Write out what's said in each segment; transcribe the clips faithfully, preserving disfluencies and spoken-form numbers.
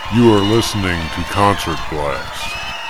You are listening to Concert Blast.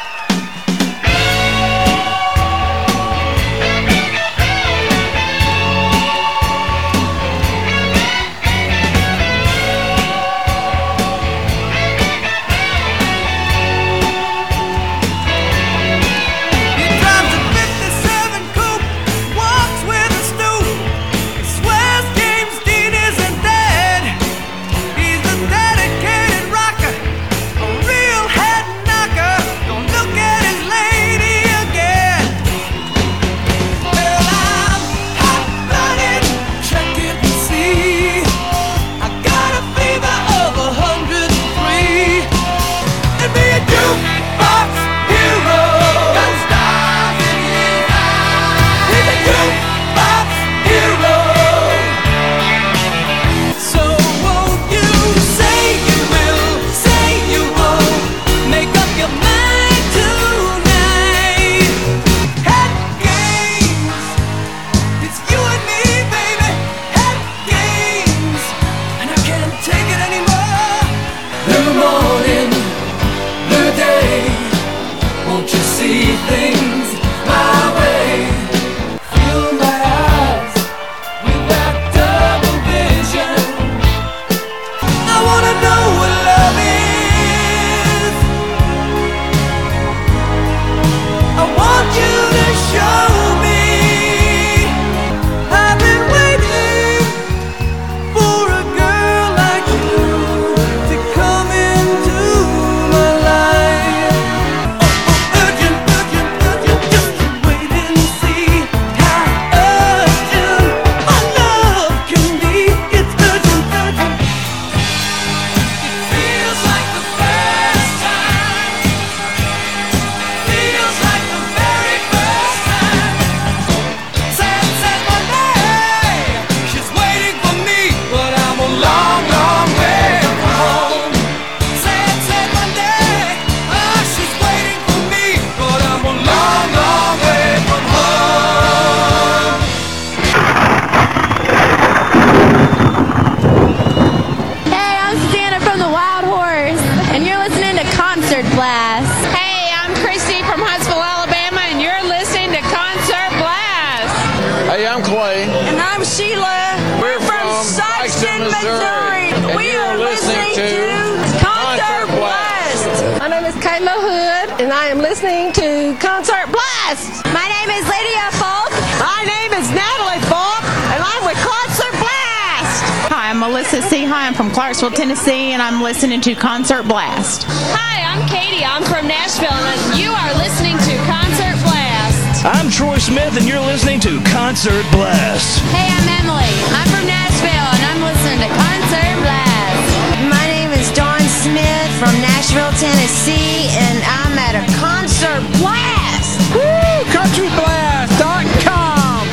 Listening to Concert Blast. My name is Lydia Falk. My name is Natalie Falk, and I'm with Concert Blast. Hi, I'm Melissa C. Hi, I'm from Clarksville, Tennessee, and I'm listening to Concert Blast. Hi, I'm Katie. I'm from Nashville, and you are listening to Concert Blast. I'm Troy Smith, and you're listening to Concert Blast. Hey, I'm Emily. I'm from Nashville, and I'm listening to Concert Blast. My name is Dawn Smith from Nashville, Tennessee, and I'm at a Concert Blast. Woo! country blast dot com.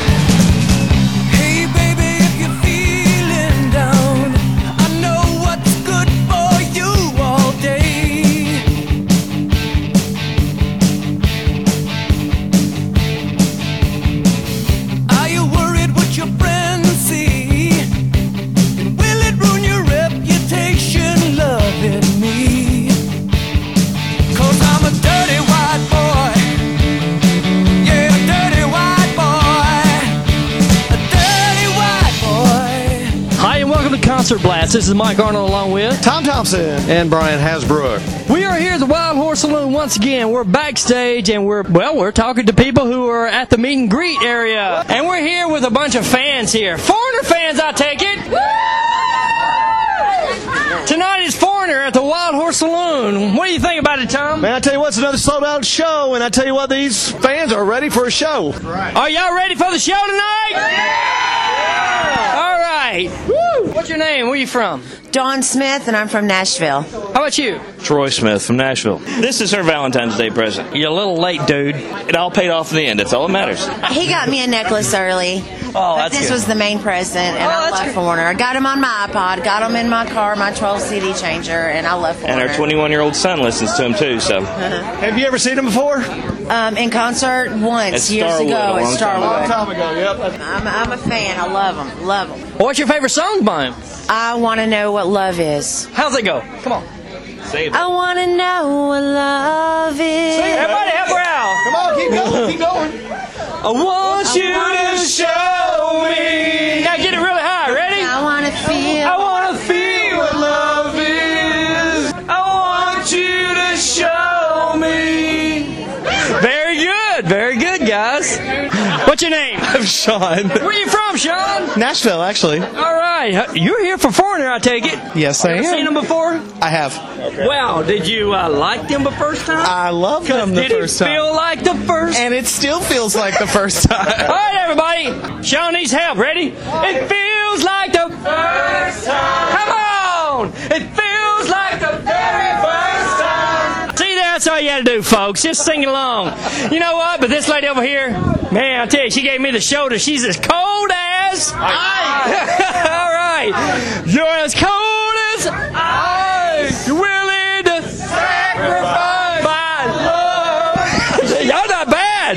Hey, baby, if you're feeling down, I know what's good for you all day. Are you worried what your friends see? And will it ruin your reputation loving me? 'Cause I'm a dirty white boy. Yeah, a dirty white boy. A dirty white boy. Hi, and welcome to Concert Blast. This is Mike Arnold along with Tom Thompson and Brian Hasbrook. We are here at the Wild Horse Saloon once again. We're backstage and we're, well, we're talking to people who are at the meet and greet area. And we're here with a bunch of fans here. Foreigner fans, I take it. Tonight is Foreigner at the Wild Horse Saloon. What do you think about it, Tom? Man, I tell you what, it's another sold out show, and I tell you what, these fans are ready for a show. Right. Are y'all ready for the show tonight? Yeah! All right. Woo! What's your name? Where are you from? Dawn Smith, and I'm from Nashville. How about you? Troy Smith from Nashville. This is her Valentine's Day present. You're a little late, dude. It all paid off in the end. That's all that matters. He got me a necklace early. Oh, but that's this good. was the main present, and Oh, I that's love good. Foreigner. I got him on my iPod, got him in my car, my twelve C D changer, and I love Foreigner. And our twenty-one-year-old son listens to him, too, so. Have you ever seen them before? Um, in concert once, At years Starwood, ago a at long time Starwood. ago. Time ago, yep. I'm, I'm a fan. I love them. Love them. What's your favorite song by him? I want to know what love is. How's it go? Come on. Save it. I wanna know what love is. Everybody help her out. Come on, keep going, keep going. I want you to show me. Now get it really high. Ready? I wanna feel. I want to feel what love is. I want you to show me. Very good. Very good, guys. What's your name? I'm Sean. Where are you from, Sean? Nashville, actually. All right. You're here for Foreigner, I take it. Yes, I Ever am. seen them before? I have. Wow. Did you uh, like them the first time? I love them the Did first it time. feel like the first? And it still feels like the first All time. right, everybody. Sean needs help. Ready? It feels like the first time. Come on. It feels like the very first time. See, that's all you had to do, folks. Just sing along. You know what? But this lady over here, man, I tell you, she gave me the shoulder. She's as cold as ice. All right. You're as cold as ice. You're willing to sacrifice my love. Y'all not bad.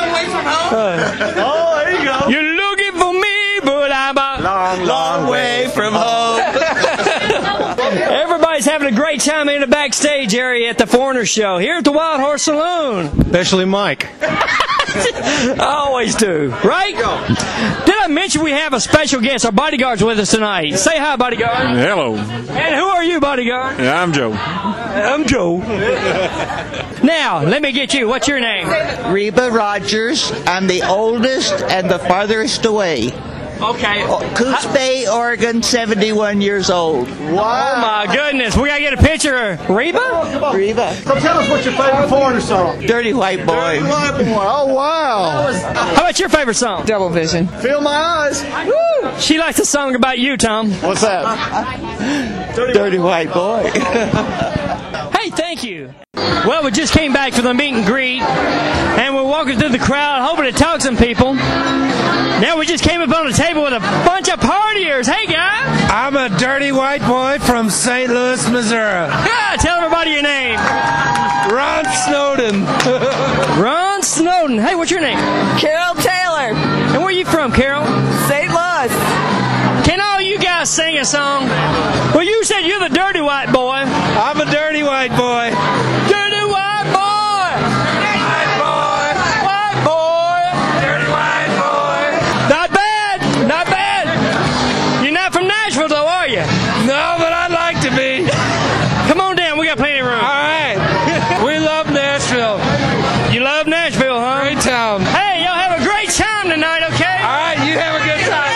Oh, there you go. You're looking for me, but I'm a Long, long Way from home. Everybody's having a great time in the backstage area at the Foreigner Show here at the Wild Horse Saloon. Especially Mike. I always do, right? Did I mention we have a special guest? Our bodyguard's with us tonight. Say hi, bodyguard. Hello, And who are you, bodyguard? I'm Joe. I'm Joe. Now, let me get you. What's your name? Reba Rogers. I'm the oldest and the farthest away. Okay. Coos Bay, Oregon, seventy-one years old. Oh my goodness, we gotta get a picture of Reba? Reba. So tell us what's your favorite Foreigner song. Dirty White Boy. Oh, wow. How about your favorite song? Double vision. Feel my eyes. Woo! She likes a song about you, Tom. What's that? Dirty White Boy. Hey, thank you. Well, we just came back from the meet and greet, and we're walking through the crowd hoping to talk to some people. Now we just came up on the table with a bunch of partiers. Hey, guys. I'm a dirty white boy from Saint Louis, Missouri. Yeah, tell everybody your name. Ron Snowden. Ron Snowden. Hey, what's your name? Carol Taylor, And where are you from, Carol? Saint Louis. Can all you guys sing a song? Well, you said you're the dirty white boy. I'm a dirty white boy. Dirty white boy. White boy. White boy. Dirty white boy. Not bad. Not bad. You're not from Nashville, though, are you? No, but I'd like to be. Come on down. We got plenty of room. All right. We love Nashville. You love Nashville, huh? Great town. Hey, y'all have a great time tonight, okay? All right, you have a good time.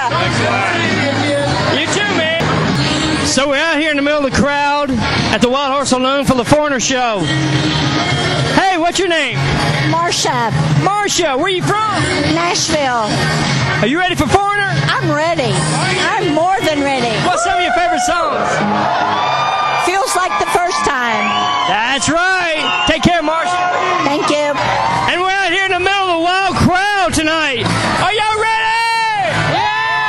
You too, man. So we're out here in the middle of the crowd at the Wild Horse Saloon for the Foreigner Show. Hey, what's your name? Marsha, Marcia, where you from? Nashville. Are you ready for Foreigner? I'm ready. I'm more than ready. What's some of your favorite songs? Feels like the first time. That's right. Take care, Marcia. Thank you. And we're out here in the middle of the wild crowd tonight. Are y'all ready? Yeah!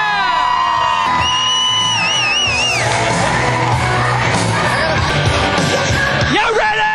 Y'all ready?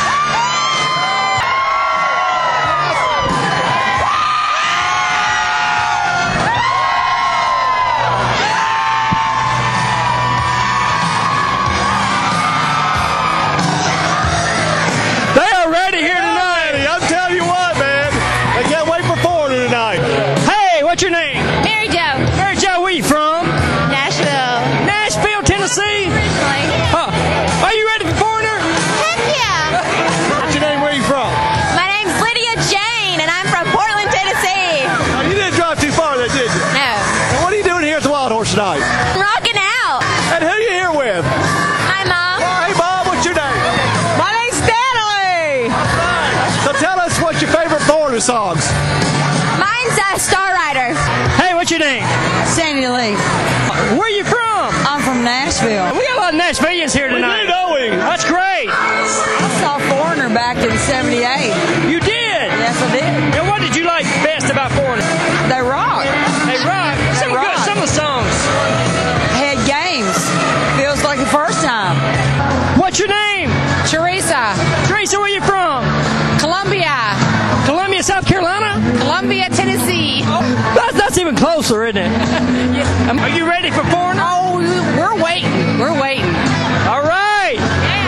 They are ready here tonight. I'm telling you what, man. I can't wait for Foreigner tonight. Hey, what's your name? Mary Jo. Mary Jo, where you from? Nashville. Nashville, Tennessee? Huh. Are you ready for Foreigner? Heck yeah. What's your name? Where are you from? My name's Lydia Jane, and I'm from Portland, Tennessee. Oh, you didn't drive too far, then, did you? No. And what are you doing here at the Wild Horse tonight? Rocking out. And who are you here with? Hi, Mom. Hey, Bob, what's your name? My name's Natalie. So tell us what's your favorite Foreigner songs. Mine's uh, Star Rider. Hey, what's your name? Sandy Lee. Where are you from? I'm from Nashville. We got a lot of Nashvillians here tonight. know him. That's great. I saw Foreigner back in seventy-eight. You did? Yes, I did. And what did you like best about Foreigner? They rock. Hey, rock. Some, rock. Good, some of the songs. Had games. Feels like the first time. What's your name? Teresa. Teresa, where you from? Columbia. Columbia, South Carolina? Columbia, Tennessee. That's, that's even closer, isn't it? Are you ready for Foreigner? Oh, we're waiting. We're waiting. All right.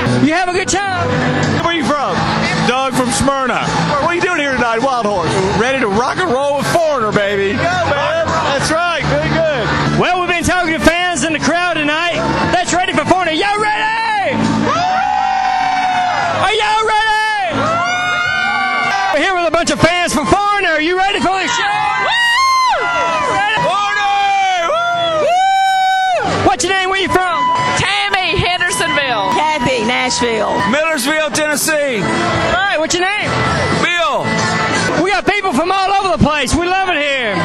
Nashville? Millersville, Tennessee. All right, what's your name? Bill. We got people from all over the place. We love it here.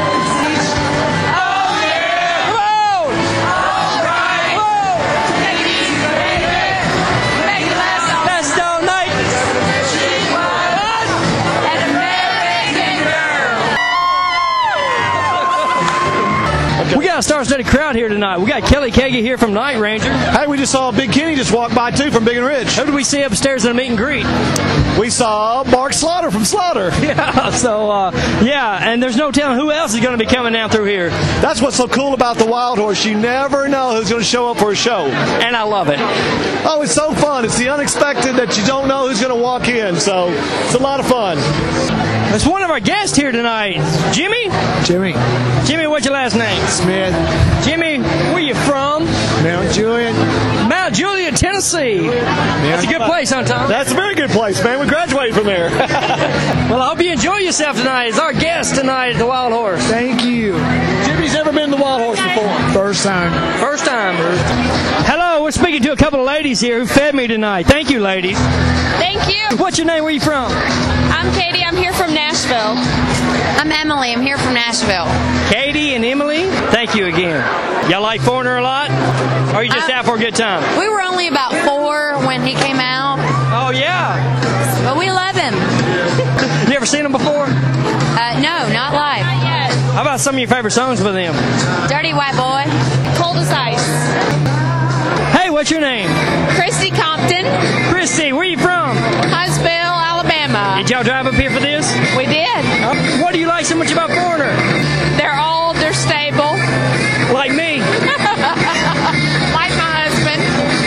We got a star-studded crowd here tonight. We got Kelly Kagi here from Night Ranger. Hey, we just saw Big Kenny just walk by, too, from Big and Rich. Who did we see upstairs in a meet and greet? We saw Mark Slaughter from Slaughter. Yeah, so, uh, yeah, and there's no telling who else is going to be coming down through here. That's what's so cool about the Wild Horse. You never know who's going to show up for a show. And I love it. Oh, it's so fun. It's the unexpected that you don't know who's going to walk in, so it's a lot of fun. It's one of our guests here tonight. Jimmy? Jimmy. Jimmy, what's your last name? Smith. Jimmy, where you from? Mount Juliet. Mount Juliet, Tennessee. That's a good place, huh, Tom? That's a very good place, man. We graduated from there. Well, I hope you enjoy yourself tonight. It's our guest tonight at the Wild Horse. Thank you. Jimmy's never been to the Wild Horse before. First time. First time. Hello, we're speaking to a couple of ladies here who fed me tonight. Thank you, ladies. Thank you. What's your name? Where you from? I'm Katie. I'm here from Nashville. I'm Emily. I'm here from Nashville. Katie and Emily, thank you again. Y'all like Foreigner a lot? Or are you just I, out for a good time? We were only about four when he came out. Oh, yeah. But we love him. You ever seen him before? Uh, no, not live. Not yet. How about some of your favorite songs with him? Dirty White Boy. Cold as ice. Hey, what's your name? Christy Compton. Christy, where you from? Huntsville, Alabama. Did y'all drive up here for this? We did. Uh, what do you like so much about Foreigner? They're old. They're stable. Like me. Like my husband.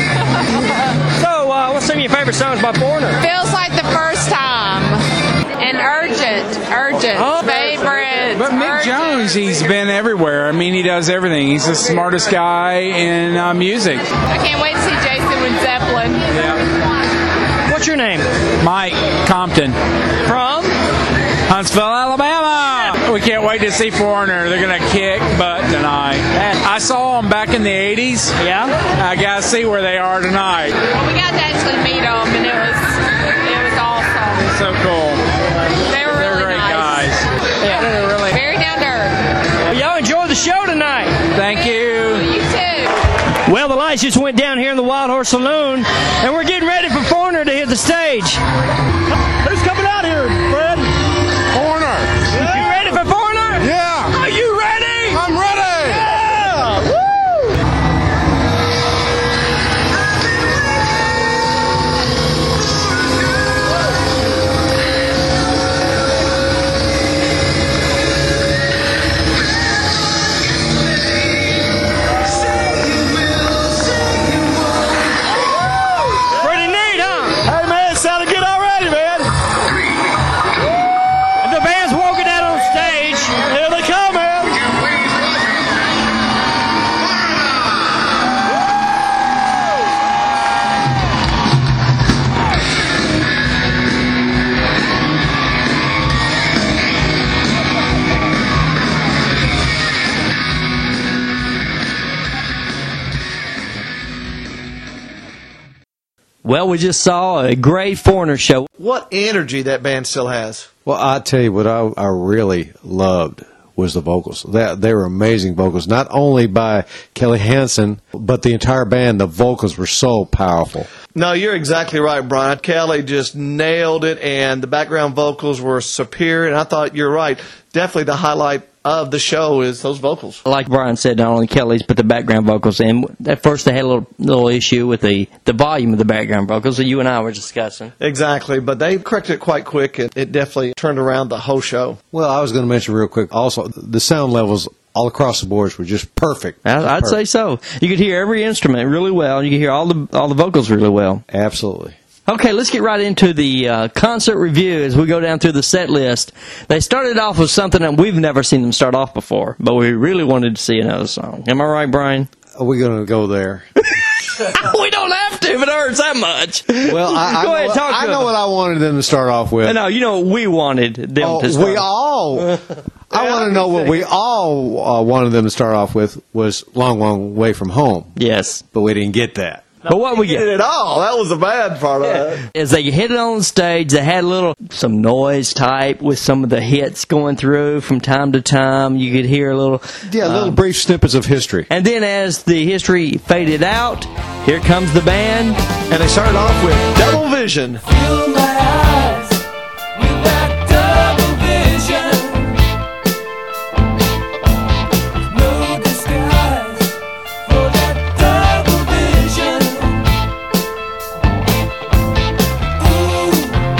So, uh, what's some of your favorite songs by Foreigner? Feels like the first time. And urgent. Urgent. Oh. Favorite. But Mick urgent. Jones, he's been everywhere. I mean, he does everything. He's the smartest guy in uh, music. I can't wait to see Jason with Zeppelin. Yeah. What's your name? Mike Compton. From? Huntsville, Alabama. We can't wait to see Foreigner. They're going to kick butt tonight. I saw them back in the eighties. Yeah? I got to see where they are tonight. Well, we got to actually meet them, and it was it was awesome. So cool. They were They're really great nice. guys. Yeah, they're really. Very down to earth. Well, y'all enjoy the show tonight. Thank you. You too. Well, the lights just went down here in the Wild Horse Saloon, and we're getting ready for Foreigner to hit the stage. Who's coming out here, Fred? Foreigner. You ready for Foreigner? Yeah. Are you ready? I'm ready. Yeah! Woo! Pretty neat, huh? Hey, man, it sounded good already, man. And the band's walking out on stage. Here they come, man. Well, we just saw a great Foreigner show. What energy that band still has. Well, I tell you what I, I really loved was the vocals. That they were amazing vocals, not only by Kelly Hansen, but the entire band. The vocals were so powerful. No, you're exactly right, Brian. Kelly just nailed it, and the background vocals were superior, and I thought you're right. Definitely the highlight of the show is those vocals. Like Brian said, not only Kelly's, but the background vocals. And at first they had a little, little issue with the, the volume of the background vocals that you and I were discussing. Exactly, but they corrected it quite quick, and it definitely turned around the whole show. Well, I was going to mention real quick also, the sound levels all across the boards were just perfect. I, I'd perfect. say so. You could hear every instrument really well. You could hear all the all the vocals really well. Absolutely. Okay, let's get right into the uh, concert review as we go down through the set list. They started off with something that we've never seen them start off before, but we really wanted to see another song. Am I right, Brian? Are we going to go there? We don't have to if it hurts that much. Well, I, I go know, ahead, talk I to know them. what I wanted them to start off with. No, you know what we wanted them Oh, to start. we all. I want to know what we all uh, wanted them to start off with was "Long, Long Way from Home." Yes, but we didn't get that. But what we Get get it at all. That was the bad part of it. is they hit it on stage. They had a little some noise type with some of the hits going through from time to time. You could hear a little Yeah, little um, brief snippets of history. and then as the history faded out, here comes the band. And they started off with Double Vision. Fill my eyes with that double vision. No disguise for that double vision. Ooh,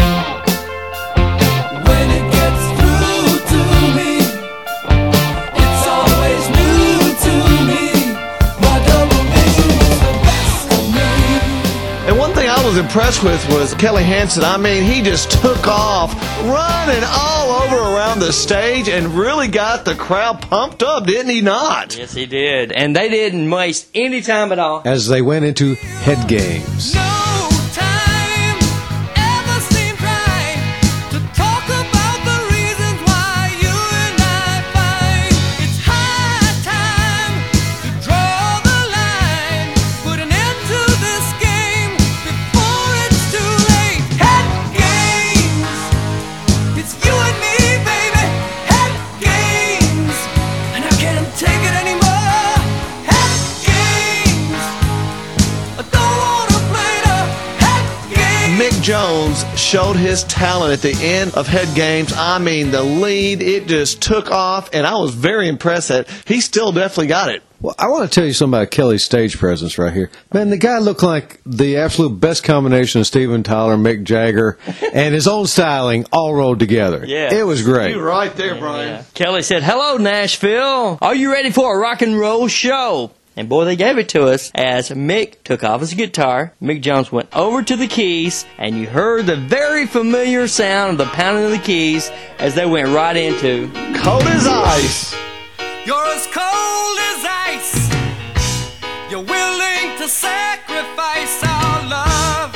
when it gets through to me, it's always new to me. My double vision is the best of me. And one thing I was impressed with was Kelly Hansen. I mean, he just took off, running all over around the stage and really got the crowd pumped up, didn't he not? Yes, he did. And they didn't waste any time at all. As they went into head games. No time ever seemed right to talk about the reasons why you and I fight. It's high time to draw the line, put an end to this game before it's too late. Head games, it's you and me, baby. Head games, and I can't take it anymore. Head games, I don't wanna play the head game. Mick Jones showed his talent at the end of Head Games. I mean, the lead, it just took off, and I was very impressed that he still definitely got it. Well, I want to tell you something about Kelly's stage presence right here. Man, the guy looked like the absolute best combination of Steven Tyler, Mick Jagger, and his own styling all rolled together. Yeah. It was great. You're right there, Brian. Kelly said, "Hello, Nashville. Are you ready for a rock and roll show?" And boy, they gave it to us as Mick took off his guitar. Mick Jones went over to the keys, and you heard the very familiar sound of the pounding of the keys as they went right into Cold as Ice. You're as cold as ice. You're willing to sacrifice our love.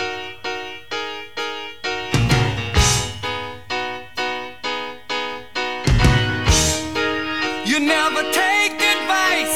You never take advice.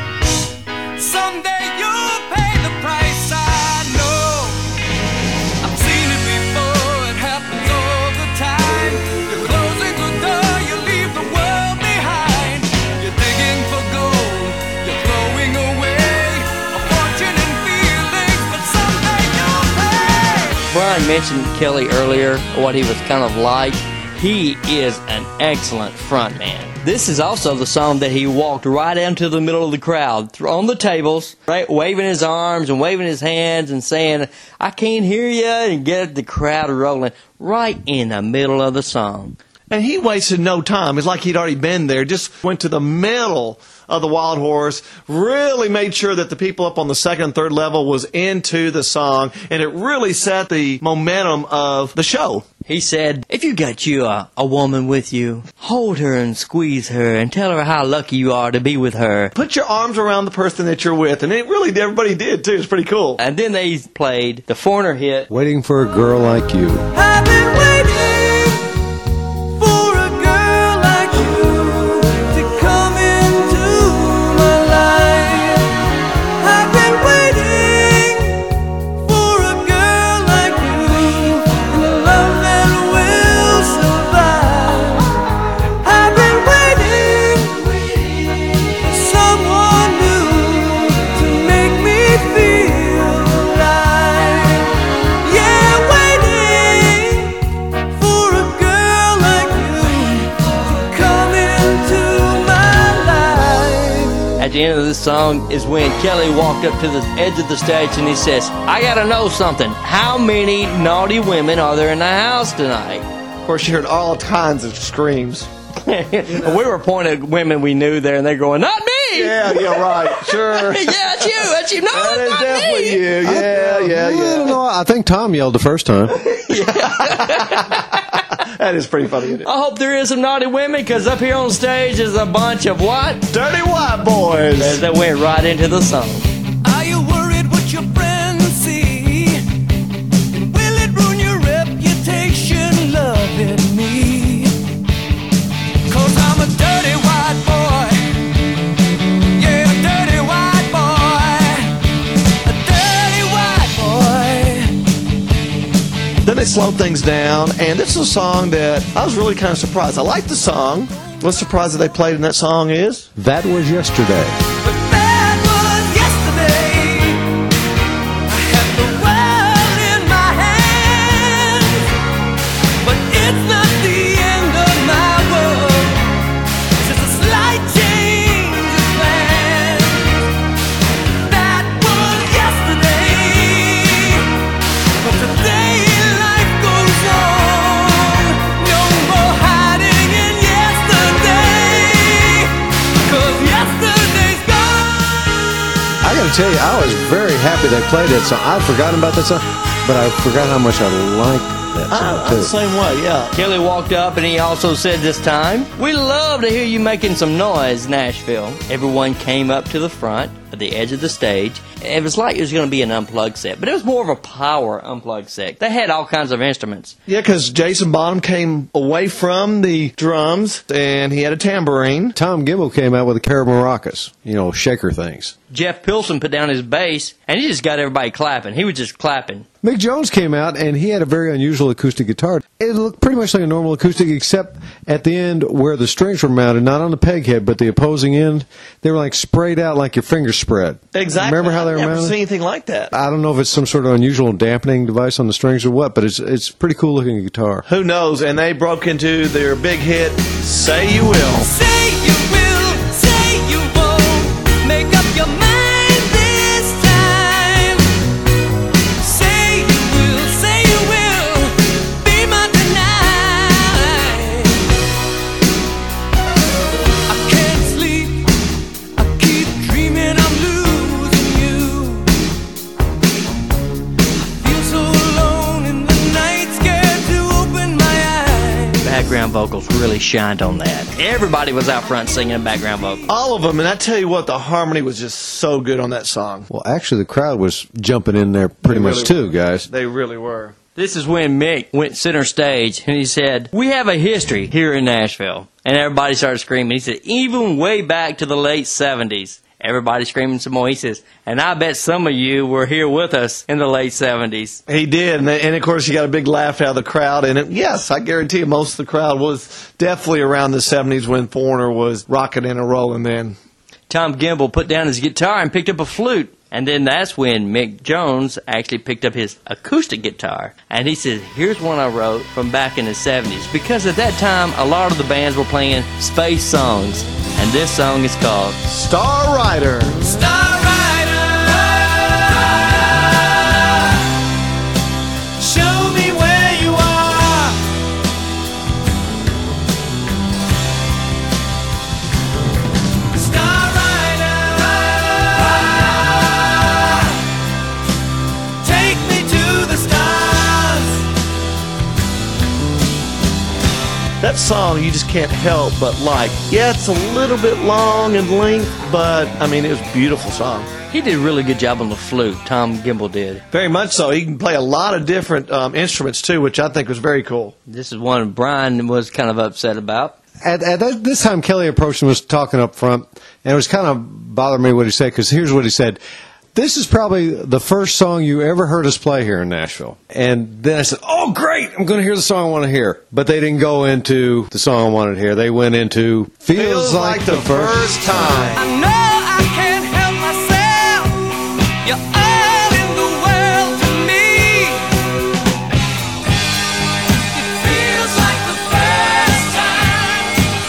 Someday you'll pay the price. I know. I've seen it before. It happens all the time. You're closing the door. You leave the world behind. You're digging for gold. You're throwing away a fortune and feelings, but someday you'll pay. Brian mentioned Kelly earlier, what he was kind of like. He is an excellent frontman. This is also the song that he walked right into the middle of the crowd, on the tables, right, waving his arms and waving his hands and saying, "I can't hear you," and get the crowd rolling right in the middle of the song. And he wasted no time. It's like he'd already been there. Just went to the middle of the Wild Horse, really made sure that the people up on the second and third level was into the song, and it really set the momentum of the show. He said, "If you got you a, a woman with you, hold her and squeeze her and tell her how lucky you are to be with her. Put your arms around the person that you're with." And it really, everybody did, too. It's pretty cool. And then they played the Foreigner hit, Waiting for a Girl Like You. I've been waiting for a girl like you to come into my life. I've been waiting for a girl like you and a love that will survive. I've been waiting for someone new to make me feel alive. Yeah, waiting for a girl like you to come into my life. At the end of this song is when Kelly walked up to the edge of the stage and he says, "I gotta know something. How many naughty women are there in the house tonight?" Of course, you heard all kinds of screams. We were pointing at women we knew there, and they're going, "Not me!" Yeah, yeah, right. Sure. Yeah, that's you. That's you. No, That it's is not definitely me. you. Yeah, yeah, I don't yeah. know. I think Tom yelled the first time. That is pretty funny, isn't it? I hope there is some naughty women, because up here on stage is a bunch of what? Dirty white boys. As they went right into the song. Are you worried what your friends see? And will it ruin your reputation loving me? 'Cause I'm a dirty white boy. Yeah, a dirty white boy. A dirty they slowed things down, and this is a song that I was really kind of surprised. I liked the song. What's surprised that they played in that song is? That Was Yesterday. I tell you, I was very happy they played that song. I'd forgotten about that song, but I forgot how much I liked that song, I'm too. the same way, yeah. Kelly walked up and he also said this time, "We love to hear you making some noise, Nashville." Everyone came up to the front, at the edge of the stage. It was like it was going to be an unplugged set, but it was more of a power unplugged set. They had all kinds of instruments. Yeah, because Jason Bonham came away from the drums, and he had a tambourine. Tom Gimble came out with the Carib maracas, you know, shaker things. Jeff Pilson put down his bass, and he just got everybody clapping. He was just clapping. Mick Jones came out, and he had a very unusual acoustic guitar. It looked pretty much like a normal acoustic, except at the end where the strings were mounted, not on the peg head, but the opposing end, they were like sprayed out like your fingers spread. Exactly. Remember how they were I've never mounted? seen anything like that. I don't know if it's some sort of unusual dampening device on the strings or what, but it's it's a pretty cool looking guitar. Who knows? And they broke into their big hit, Say You Will. Say you will, say you won't, make up your mind this time. Say you will, say you will, be my tonight. I can't sleep, I keep dreaming I'm losing you. I feel so alone in the night, scared to open my eyes. Background vocals really shined on that. Everybody was out front singing background vocals. All of them, and I tell you what, the harmony was just so good on that song. Well, actually, the crowd was jumping in there pretty They much really too, were. guys. They really were. This is when Mick went center stage and he said, "We have a history here in Nashville." And everybody started screaming. He said, even way back to the late seventies. Everybody screaming some more. He says, "And I bet some of you were here with us in the late seventies. He did, and, and of course you got a big laugh out of the crowd. And it, yes, I guarantee you most of the crowd was definitely around the seventies when Foreigner was rocking and rolling then. Tom Gimble put down his guitar and picked up a flute. And then that's when Mick Jones actually picked up his acoustic guitar. And he said, "Here's one I wrote from back in the seventies." Because at that time, a lot of the bands were playing space songs. And this song is called Star Rider. Star Rider, show me where you are. Star Rider, take me to the stars. That song you just can't help but like. Yeah, it's a little bit long in length, but I mean, it was a beautiful song. He did a really good job on the flute. Tom Gimble did. Very much so. He can play a lot of different um, instruments too, which I think was very cool. This is one Brian was kind of upset about. At, at that, this time, Kelly approached him, was talking up front, and it was kind of bothering me what he said, because here's what he said. "This is probably the first song you ever heard us play here in Nashville." And then I said, "Oh, great, I'm going to hear the song I want to hear." But they didn't go into the song I wanted to hear. They went into Feels, Feels like, like the first time. I know I can't help myself. You're all in the world to me. It feels like the first time.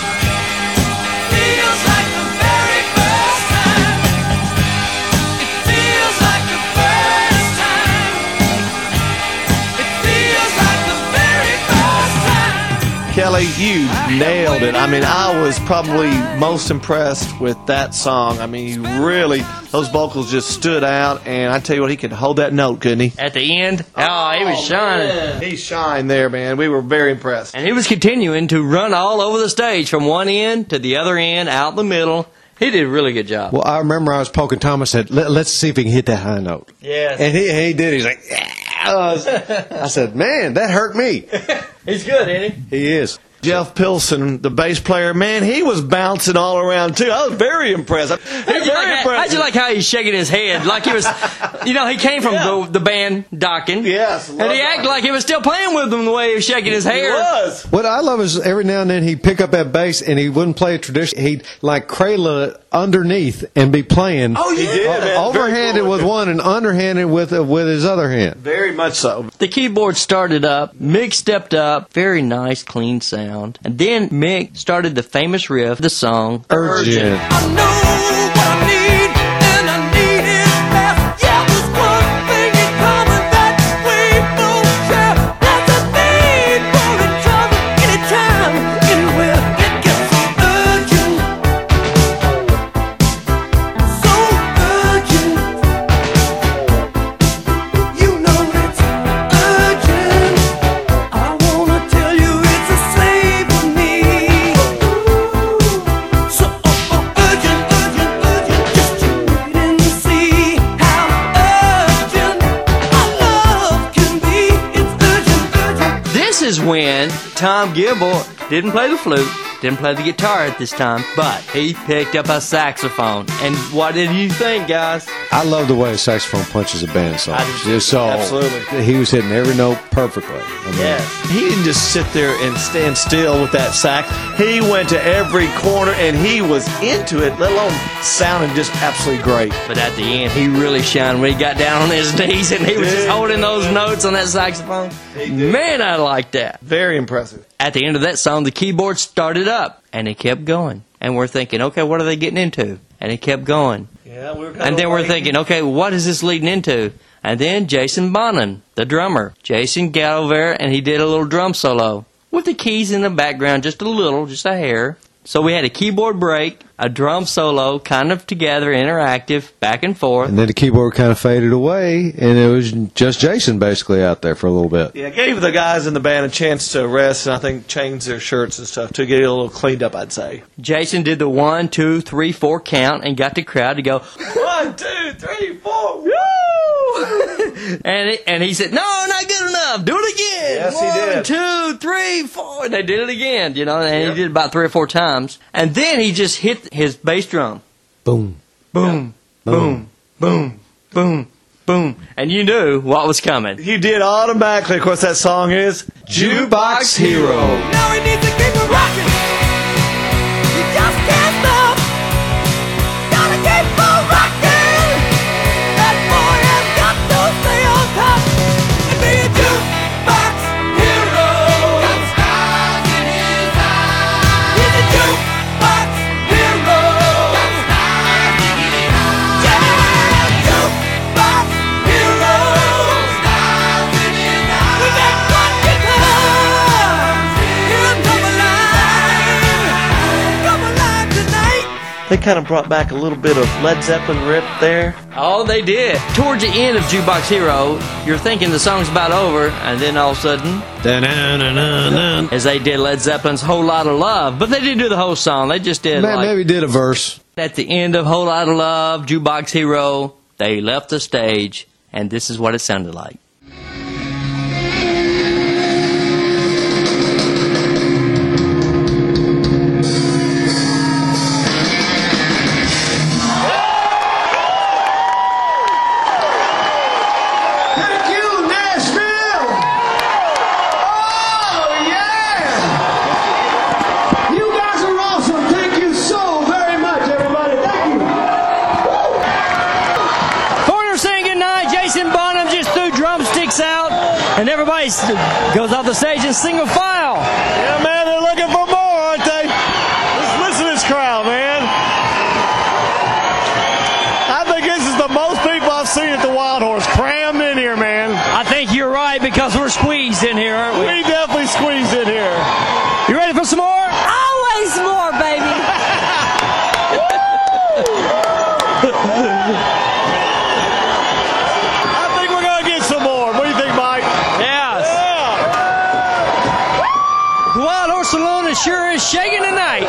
Feels like the very first time. It feels like the first time. It feels like the very first time. Kelly, you nailed it. I mean, I was probably most impressed with that song. I mean, really, those vocals just stood out, and I tell you what, he could hold that note, couldn't he? At the end, oh, he was shining. Man, he shined there, man. We were very impressed. And he was continuing to run all over the stage from one end to the other end, out the middle. He did a really good job. Well, I remember I was poking Tom and said, Let, let's see if he can hit that high note. Yes. And he, he did. He's like, yeah. I said, man, that hurt me. He's good, isn't he? He is. Jeff Pilson, the bass player, man, he was bouncing all around too. I was very impressed. How'd you, like, how'd you like how he's shaking his head? Like he was, you know, he came from yeah. the, the band Dokken. Yes. And he acted like he was still playing with them the way he was shaking his hair. He was. What I love is every now and then he'd pick up that bass and he wouldn't play a tradition. He'd like cradle it underneath and be playing. Oh, he did, man. Overhanded cool. with one and underhanded with uh, with his other hand. Very much so. The keyboard started up. Mick stepped up. Very nice, clean sound. And then Mick started the famous riff, the song Urgent. Urgent. I know what I need, and I need it fast. Yeah, there's one thing in common that we both share. That's a need for each other, anytime, anywhere. It gets so urgent, so urgent. You know it's urgent. I wanna tell you it's a slave for me. So oh, oh, urgent, urgent, urgent. Just you wait and see how urgent our love can be. It's urgent, urgent. This is when Tom Gilbert didn't play the flute, didn't play the guitar at this time, but he picked up a saxophone. And what did you think, guys? I love the way a saxophone punches a band song. I do too. Just so Absolutely. he was hitting every note perfectly. I mean, Yes. He didn't just sit there and stand still with that sax. He went to every corner and he was into it, let alone sounding just absolutely great. But at the end, he really shined when he got down on his knees and he was just holding those notes on that saxophone. Man, I like that. Very impressive. At the end of that song, the keyboard started up and it kept going. And we're thinking, okay, what are they getting into? And it kept going. Yeah, we were kind And of then we're waiting. thinking, okay, what is this leading into? And then Jason Bonham, the drummer. Jason got over there and he did a little drum solo with the keys in the background, just a little, just a hair. So we had a keyboard break, a drum solo, kind of together, interactive, back and forth. And then the keyboard kind of faded away, and it was just Jason basically out there for a little bit. Yeah, gave the guys in the band a chance to rest and I think change their shirts and stuff to get it a little cleaned up, I'd say. Jason did the one, two, three, four count and got the crowd to go, One, two, three, four, woo! and it, and he said, no, not good enough. Do it again. Yes, he One, did. two, three, four. And they did it again, you know, and he did it about three or four times. And then he just hit his bass drum. Boom. Boom, boom, boom, boom, boom. And you knew what was coming. You did automatically. Of course, that song is Jukebox Hero. Now we need to keep it rocking. You just can't stop. Gotta keep on rocking. That boy has got to stay on top and be a jukebox hero. Got stars in his eyes. He's a jukebox hero. Got stars in his eyes. Yeah, jukebox hero. Stars in his eyes. With that one guitar, he'll come alive. Come alive tonight. They kind of brought back a little bit of Led Zeppelin riff there. Oh, they did. Towards the end of Jukebox Hero, you're thinking the song's about over, and then all of a sudden, Da-na-na-na-na. as they did Led Zeppelin's Whole Lot of Love. But they didn't do the whole song. They just did Man, like, maybe did a verse. at the end of Whole Lot of Love, Jukebox Hero, they left the stage, and this is what it sounded like. Thank you, Nashville! Oh, yeah! You guys are awesome. Thank you so very much, everybody. Thank you. Corner saying goodnight. Jason Bonham just threw drumsticks out, and everybody s- goes off the stage in single file. Yeah, man, they're looking for more, aren't they? Listen, listen to this crowd, man. I think this is the most people I've seen at the Wild Horse crammed in here, man. I think you're right because we're squeezed in here, aren't we? We definitely squeezed in here. You ready for some more? Always more, baby. I think we're going to get some more. What do you think, Mike? Yes. Yeah. The Wild Horse Saloon is sure is shaking tonight.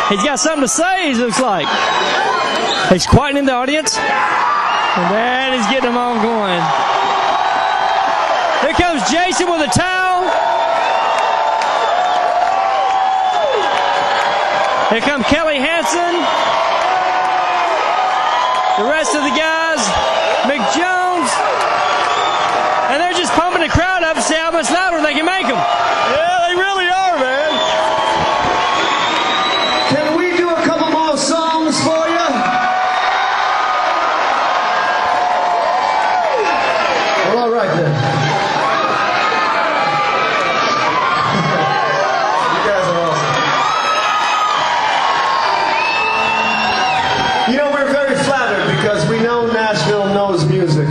He's got something to say, it looks like. He's quieting the audience. And then he's getting them all going. Here comes Jason with a towel. Here comes Kelly Hansen. The rest of the guys, Mick Jones. And they're just pumping the crowd up to see how much louder they can make them. Yeah, they really are, man. Can we do a couple more songs for you? Well, all right then. You guys are awesome. You know, we're very flattered because we know Nashville knows music.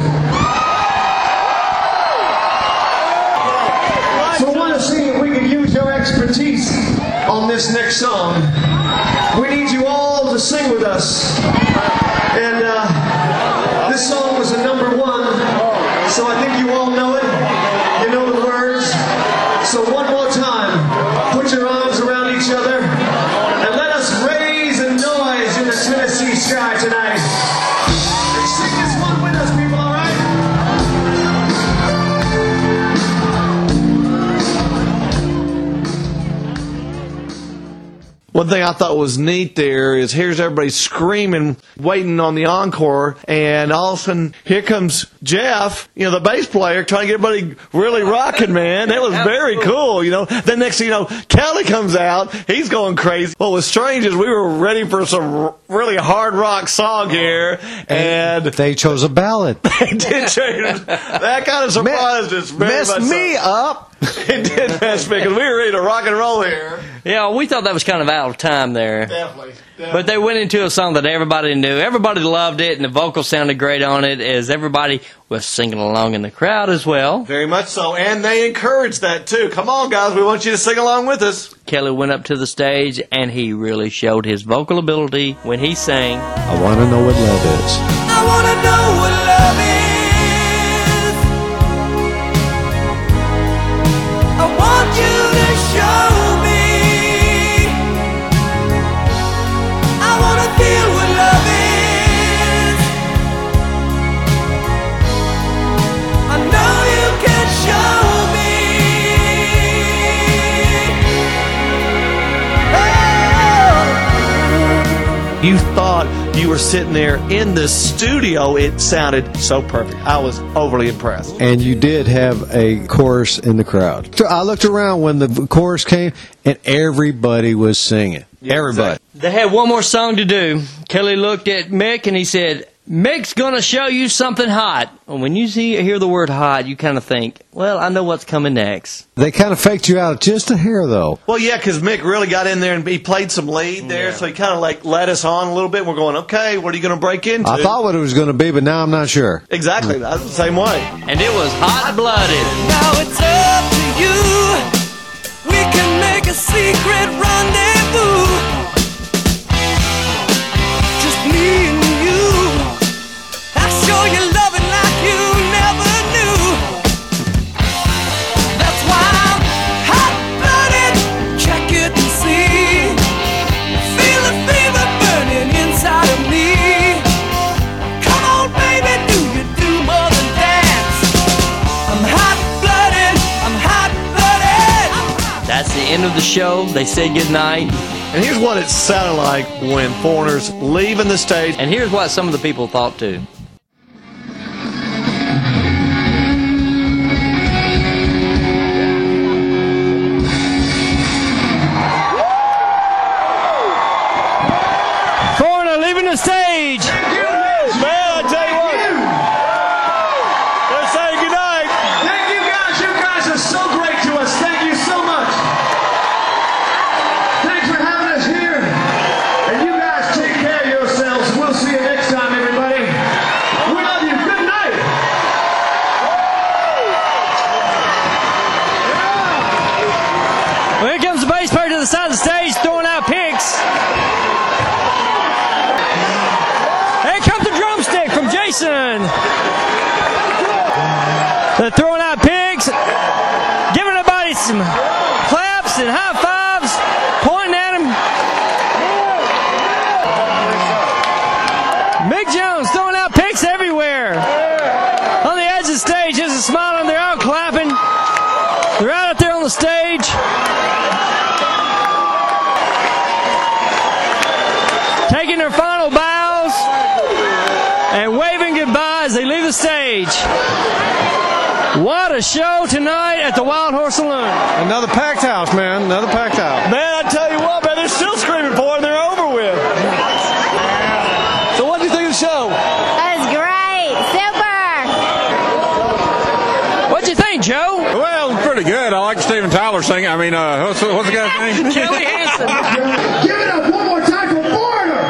So I want to see if we can use your expertise on this next song. We need you all to sing with us. And uh, this song was a number one, so I think you all know it. You know the words. So one more time, put your arms around each other and let us raise a noise in the Tennessee sky tonight. And sing this one with us, people, all right? One thing I thought was neat there is here's everybody screaming, waiting on the encore, and all of a sudden, here comes Jeff, you know, the bass player, trying to get everybody really rocking, man. That was very cool, you know. Then next thing you know, Kelly comes out, he's going crazy. What was strange is we were ready for some really hard rock song here, and... They chose a ballad. They did change. That kind of surprised us very Messed much so. me up. It did mess me, because we were ready to rock and roll here. Yeah, we thought that was kind of out of time there. Definitely. Definitely. But they went into a song that everybody knew. Everybody loved it, and the vocals sounded great on it, as everybody was singing along in the crowd as well. Very much so, and they encouraged that too. Come on, guys, we want you to sing along with us. Kelly went up to the stage, and he really showed his vocal ability when he sang. I want to know what love is. I want to know what love is. I want you to show me. I want to feel what love is. I know you can show me. Oh. You thought you were sitting there in the studio. It sounded so perfect. I was overly impressed. And you did have a chorus in the crowd. So I looked around when the chorus came, and everybody was singing. Yeah, everybody. exactly. They had one more song to do. Kelly looked at Mick, and he said, Mick's going to show you something hot. And when you see hear the word hot, you kind of think, well, I know what's coming next. They kind of faked you out just a hair, though. Well, yeah, because Mick really got in there and he played some lead there, yeah. So he kind of like led us on a little bit. We're going, okay, what are you going to break into? I thought what it was going to be, but now I'm not sure. Exactly, that's the same way. And it was hot-blooded. Now it's up to you. We can make a secret rendezvous. Just me and you. I'll show you loving like you never knew. That's why I'm hot-blooded. Check it and see. Feel the fever burning inside of me. Come on, baby, do you do more than dance? I'm hot-blooded. I'm hot-blooded. That's the end of the show. They said goodnight. And here's what it sounded like when foreigners leaving the stage. And here's what some of the people thought too. Foreigner leaving the stage. Man, I tell you what. Let's say goodnight. Thank you guys. You guys are so great to us. Thank you so much. Thanks for having us here. And you guys take care of yourselves. We'll see you next time, everybody. We love you. Good night. Well, here comes the bass player to the side of the stage, throwing out picks. Here comes the drumstick from Jason. They're throwing out picks, giving everybody some claps and high fives, pointing at him. the stage. What a show tonight at the Wild Horse Saloon. Another packed house, man. Another packed house. Man, I tell you what, man, they're still screaming for it and they're over with. So what do you think of the show? That was great. Super. What'd you think, Joe? Well, pretty good. I like Steven Tyler singing. I mean, uh, what's, what's the guy's name? Kelly Hansen. Give it up one more time for Foreigner!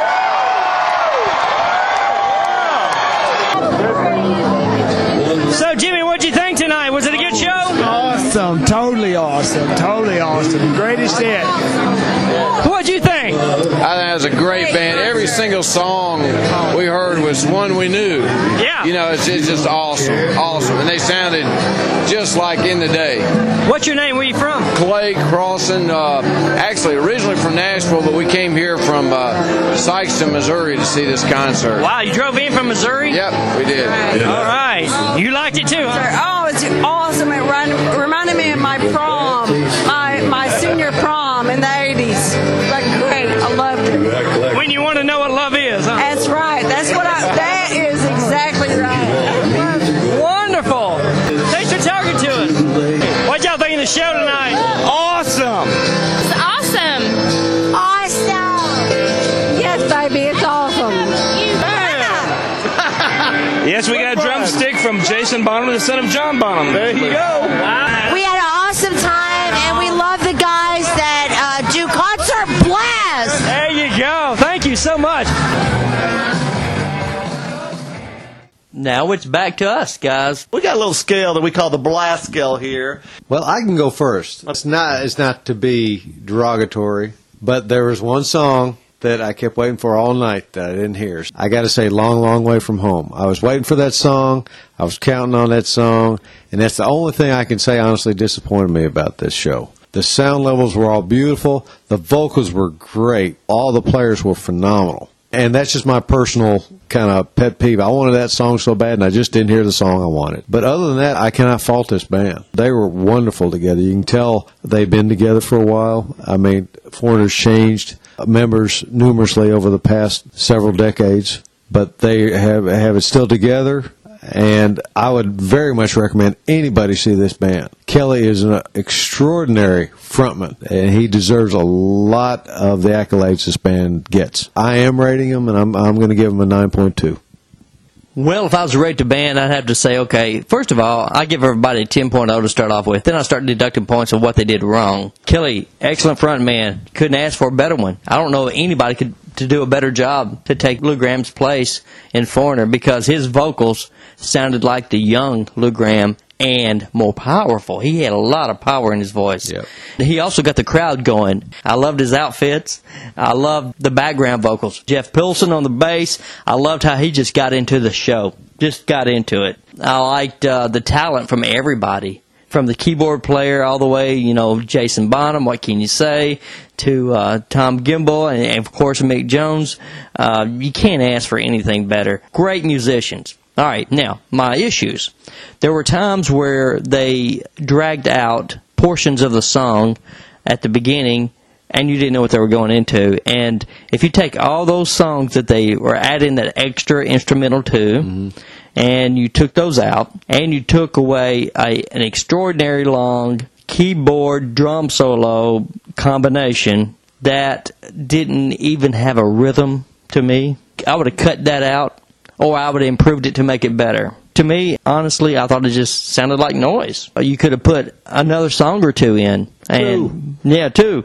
So, Jimmy, what'd you think tonight? Was it a good show? Awesome. Totally awesome. Totally awesome. Greatest hit. What'd you think? I think that was a great band. Every single song we heard was one we knew. Yeah. You know, it's, it's just awesome. Awesome. And they sounded just like in the day. What's your name? Where you from? Clay Crossan, uh, actually originally from Nashville, but we came here from uh, Sykeston, Missouri to see this concert. Wow, you drove in from Missouri? Yep, we did. All right. You liked it too, huh? Oh, it's awesome. It run, reminded me of my prom, my my senior prom in the eighties. Like, great. I loved it. When you want to know what love is, huh? That's right. That's what I, that is exactly right. Wonderful. Thanks for talking to us. What y'all think of the show tonight? Awesome. It's awesome. Awesome. Yes, baby, it's awesome. Yes, we got a drumstick from Jason Bonham, the son of John Bonham. There you go. Wow. We had an awesome time, and we love the guys that uh, do Concert Blast. There you go. Thank you so much. Now it's back to us, guys. We got a little scale that we call the blast scale here. Well, I can go first. It's not, it's not to be derogatory, but there was one song that I kept waiting for all night that I didn't hear. I got to say, Long, Long Way From Home. I was waiting for that song. I was counting on that song. And that's the only thing I can say honestly disappointed me about this show. The sound levels were all beautiful. The vocals were great. All the players were phenomenal. And that's just my personal kind of pet peeve. I wanted that song so bad, and I just didn't hear the song I wanted. But other than that, I cannot fault this band. They were wonderful together. You can tell they've been together for a while. I mean, Foreigner's changed members numerously over the past several decades, but they have have it still together. And I would very much recommend anybody see this band. Kelly is an extraordinary frontman, and he deserves a lot of the accolades this band gets. I am rating him, and I'm I'm going to give him a nine point two. Well, if I was to rate the band, I'd have to say, okay, first of all, I give everybody a ten point oh to start off with. Then I start deducting points of what they did wrong. Kelly, excellent front man. Couldn't ask for a better one. I don't know if anybody could to do a better job to take Lou Graham's place in Foreigner, because his vocals sounded like the young Lou Graham and more powerful. He had a lot of power in his voice. Yep. He also got the crowd going. I loved his outfits. I loved the background vocals. Jeff Pilson on the bass. I loved how he just got into the show. Just got into it. I liked uh, the talent from everybody. From the keyboard player all the way, you know, Jason Bonham, what can you say, to uh, Tom Gimbel, and, and of course Mick Jones. Uh, you can't ask for anything better. Great musicians. All right, now, my issues. There were times where they dragged out portions of the song at the beginning, and you didn't know what they were going into. And if you take all those songs that they were adding that extra instrumental to, mm-hmm. and you took those out, and you took away a, an extraordinary long keyboard drum solo combination that didn't even have a rhythm to me, I would have cut that out, or I would have improved it to make it better. To me, honestly, I thought it just sounded like noise. You could have put another song or two in. And, two. Yeah, two.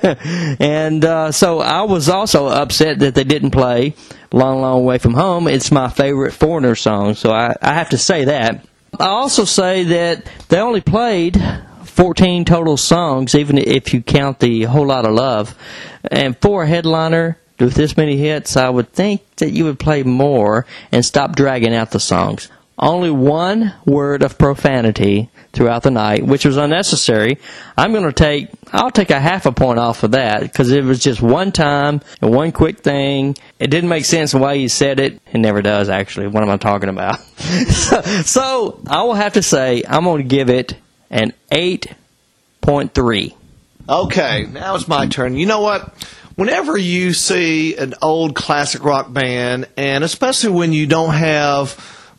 and uh, so I was also upset that they didn't play Long, Long Way From Home. It's my favorite Foreigner song, so I, I have to say that. I also say that they only played fourteen total songs, even if you count the Whole Lotta Love. And for a headliner with this many hits, I would think that you would play more and stop dragging out the songs. Only one word of profanity throughout the night, which was unnecessary. I'm going to take, I'll take a half a point off of that, because it was just one time and one quick thing. It didn't make sense the way you said it. It never does, actually. What am I talking about? so, so I will have to say I'm going to give it an eight point three. Okay, now it's my turn. You know what? Whenever you see an old classic rock band, and especially when you don't have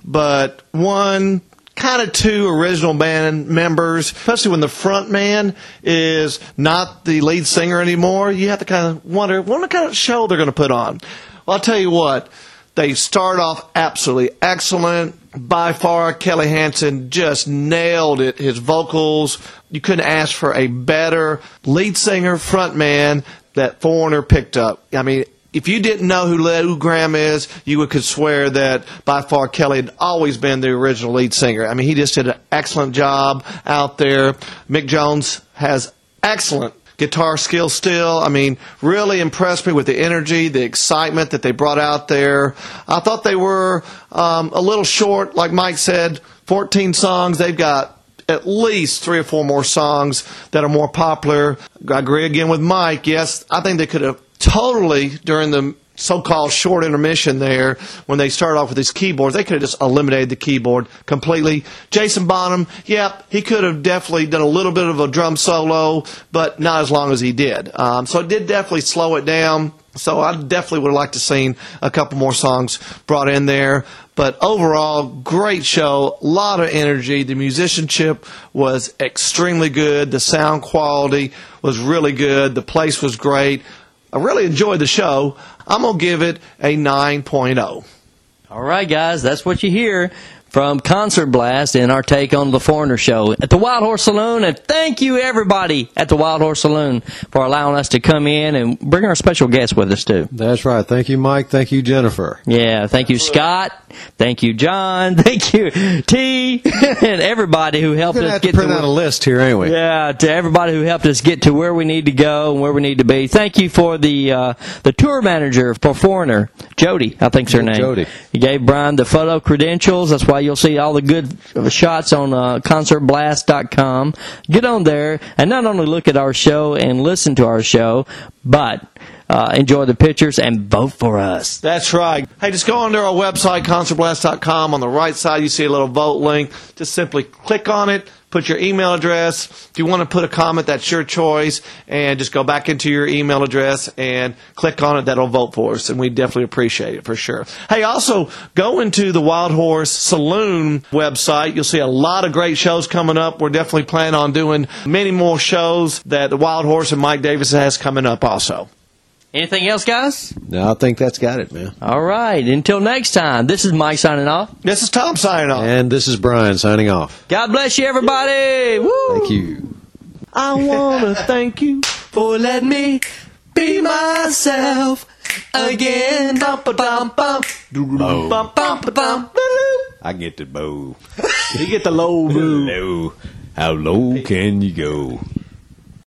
but one, kind of two original band members, especially when the front man is not the lead singer anymore, you have to kind of wonder what kind of show they're going to put on. Well, I'll tell you what, they start off absolutely excellent. By far, Kelly Hansen just nailed it. His vocals, you couldn't ask for a better lead singer, front man that Foreigner picked up. I mean, if you didn't know who Lou Gramm is, you would could swear that by far Kelly had always been the original lead singer. I mean, he just did an excellent job out there. Mick Jones has excellent guitar skill still. I mean, really impressed me with the energy, the excitement that they brought out there. I thought they were um, a little short, like Mike said, fourteen songs. They've got at least three or four more songs that are more popular. I agree again with Mike. Yes, I think they could have totally, during the so-called short intermission there, when they started off with these keyboards, they could have just eliminated the keyboard completely. Jason Bonham, yeah, he could have definitely done a little bit of a drum solo, but not as long as he did. Um, so it did definitely slow it down. So I definitely would have liked to have seen a couple more songs brought in there. But overall, great show, a lot of energy. The musicianship was extremely good. The sound quality was really good. The place was great. I really enjoyed the show. I'm going to give it a nine point oh. All right, guys, that's what you hear from Concert Blast in our take on the Foreigner show at the Wild Horse Saloon. And thank you, everybody, at the Wild Horse Saloon for allowing us to come in and bring our special guests with us, too. That's right. Thank you, Mike. Thank you, Jennifer. Yeah, thank you, Scott. Thank you, John. Thank you, T, and everybody who helped We're us have get to print to out a list here, ain't we? Yeah, to everybody who helped us get to where we need to go and where we need to be. Thank you for the uh, the tour manager for Foreigner, Jody, I think's her Yeah, name. Jody. He gave Brian the photo credentials. That's why you'll see all the good shots on uh, concert blast dot com. Get on there and not only look at our show and listen to our show, but Uh, enjoy the pictures and vote for us. That's right. Hey, just go onto our website, concert blast dot com. On the right side, you see a little vote link. Just simply click on it, put your email address. If you want to put a comment, that's your choice. And just go back into your email address and click on it. That'll vote for us, and we definitely appreciate it for sure. Hey, also, go into the Wild Horse Saloon website. You'll see a lot of great shows coming up. We're definitely planning on doing many more shows that the Wild Horse and Mike Davis has coming up also. Anything else, guys? No, I think that's got it, man. All right. Until next time, this is Mike signing off. This is Tom signing off. And this is Brian signing off. God bless you, everybody. Woo! Thank you. I want to thank you For let me be myself again. Bum, ba, dum, bum. Bow. Bum, bum, ba, dum. I get the bow. You get the low boo. Low. How low can you go?